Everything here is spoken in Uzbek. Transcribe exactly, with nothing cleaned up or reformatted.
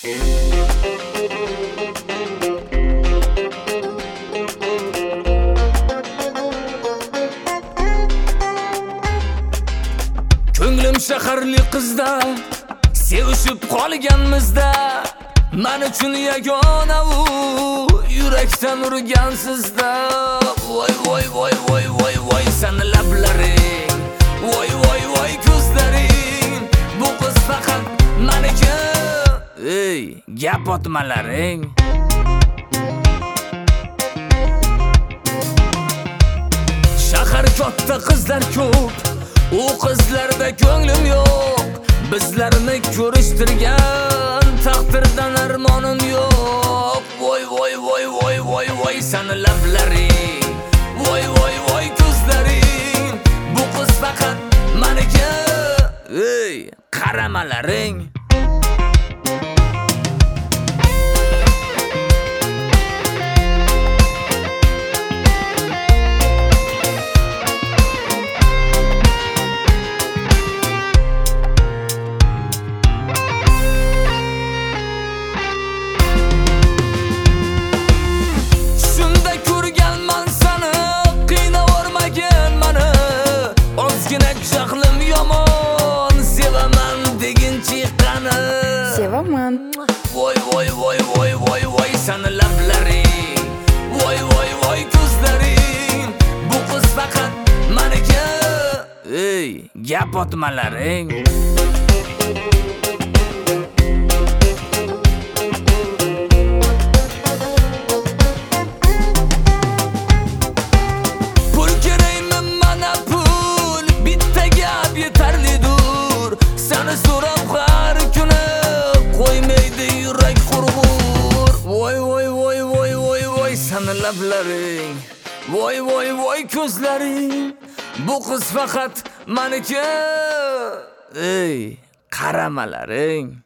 Ko'nglim shaharli qizda sevishib qolganmizda, men uchun yagona u yurakdan urgan sizda. Voy voy voy voy voy voy sen lablaring, voy voy voy ko'zlaring, bu qiz faqat meniki. Ey, gap otmalaring. Shahar katta, qizlar ko'p, u qizlarda ko'nglim yo'q. Bizlarni ko'rishtirgan taqdirdan armonim yo'q. Voy voy voy voy voy voy sen lablaring, voy voy voy ko'zlaring, bu qiz faqat meniki. Ey, qaramalaring. Jahlim yomon, sevaman deginchi qani. Sevaman. Voy voy voy voy voy voy sen lablaring, voy voy voy ko'zlaring, bu qiz faqat meniki. Ey, gap otmalaring. So'rab har kuni qo'ymaydi yurak qurg'ur. Voy voy voy voy voy voy sen lablaring, voy voy voy ko'zlaring, bu qiz faqat meniki. Ey, qaramalaring.